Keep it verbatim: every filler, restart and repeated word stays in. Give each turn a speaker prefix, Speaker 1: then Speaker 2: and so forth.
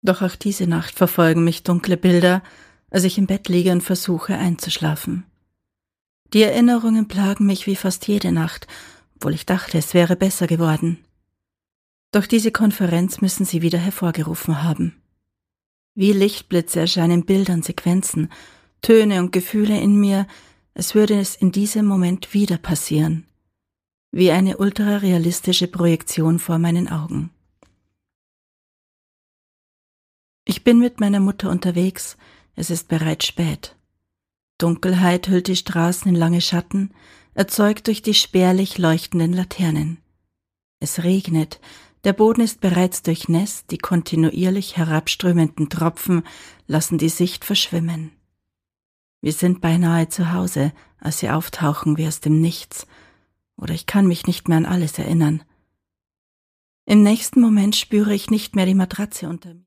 Speaker 1: Doch auch diese Nacht verfolgen mich dunkle Bilder, als ich im Bett liege und versuche einzuschlafen. Die Erinnerungen plagen mich wie fast jede Nacht, obwohl ich dachte, es wäre besser geworden. Doch diese Konferenz müssen sie wieder hervorgerufen haben. Wie Lichtblitze erscheinen Bilder und Sequenzen, Töne und Gefühle in mir, als würde es in diesem Moment wieder passieren. Wie eine ultrarealistische Projektion vor meinen Augen. Ich bin mit meiner Mutter unterwegs, es ist bereits spät. Dunkelheit hüllt die Straßen in lange Schatten, erzeugt durch die spärlich leuchtenden Laternen. Es regnet, der Boden ist bereits durchnässt, die kontinuierlich herabströmenden Tropfen lassen die Sicht verschwimmen. Wir sind beinahe zu Hause, als sie auftauchen wie aus dem Nichts, oder ich kann mich nicht mehr an alles erinnern. Im nächsten Moment spüre ich nicht mehr die Matratze unter mir.